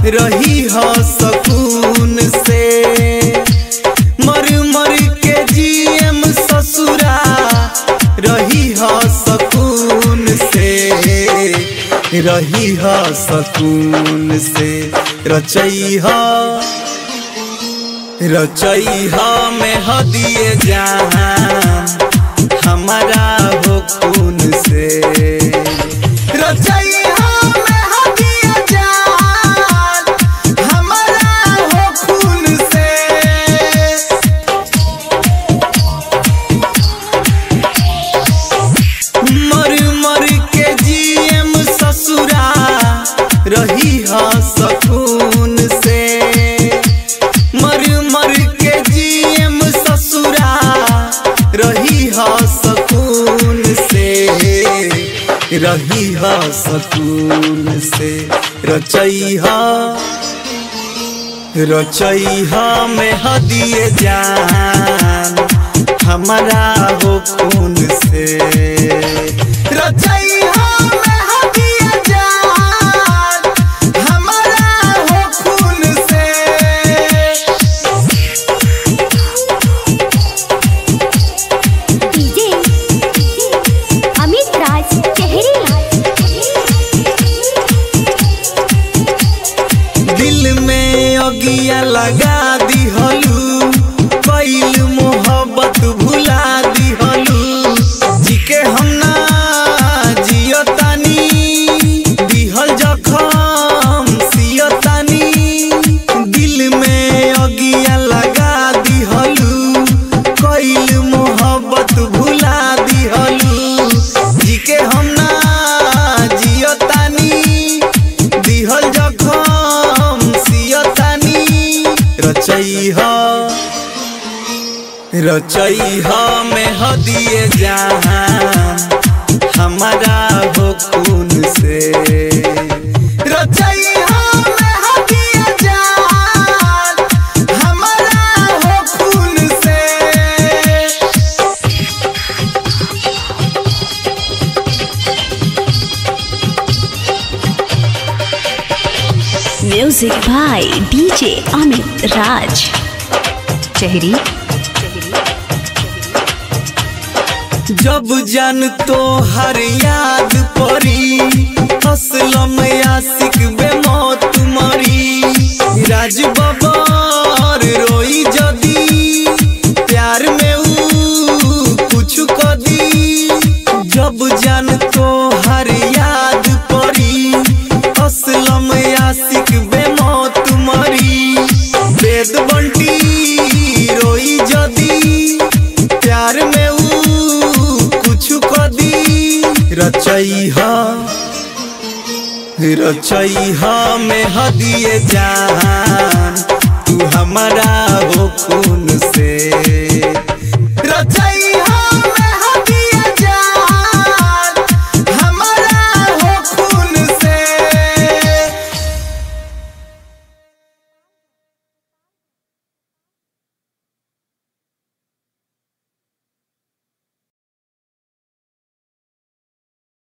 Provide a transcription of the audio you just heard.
रही हो सकून से। मर मर के जियम ससुरा रही हो सकून से, रही हो सकून से। रचैहा में हदिए जान हमारा हो खून से। रचैहा में हदिए जान हमारा हो खून से। मर मर के जियम ससुरा रही हो सकून से। मर मर के जियम ससुरा रही हो सकून से, रही हो सकून से। रचैहा में हदिए जान हमारा हो खून से। रचैहा में हदिए जान हमारा हो खून से। डीजे अमित राज चेहरी। दिल में अगिया लगा दिहलू, कइल मोहब्बत भुला दिहलू। जिके हम ना जियतानी, दिहल जखम सियतानी। दिल में अगिया लगा दिहलू, कइल मोहब्बत भुला दिहलू। जिके हम ना जियतानी, दिहल जखम सियतानी। रचैहा में हदिए जान हमारा हो खून से। रचैहा में हदिए जान हमारा हो खून से। Music by DJ Amit Raj चेहरी। जब जान तो हर याद परी, असलम आशिक बेमौत मरी। राज बबर रोई जदी, प्यार में ऊ कुछ कदी। जब जान तो हर याद परी, असलम आशिक बेमौत मरी। वेद बंटी रोई जदी, प्यार में कुछ कदी। रचैहा में हदिए जान तू हमारा हो खून से। रचैहा